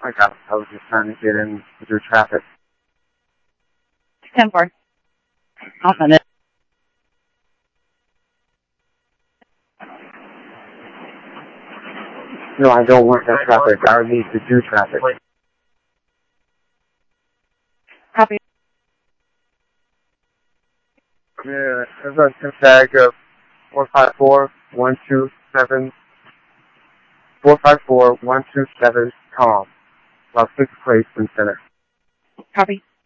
I got it. I was just trying to get in through traffic. 10-4. I'll send it. No, I don't want that traffic. I need to do traffic. Copy. Yeah, there's a tag of 454-127, 454-127, Tom, South 6th Place in Center. Copy.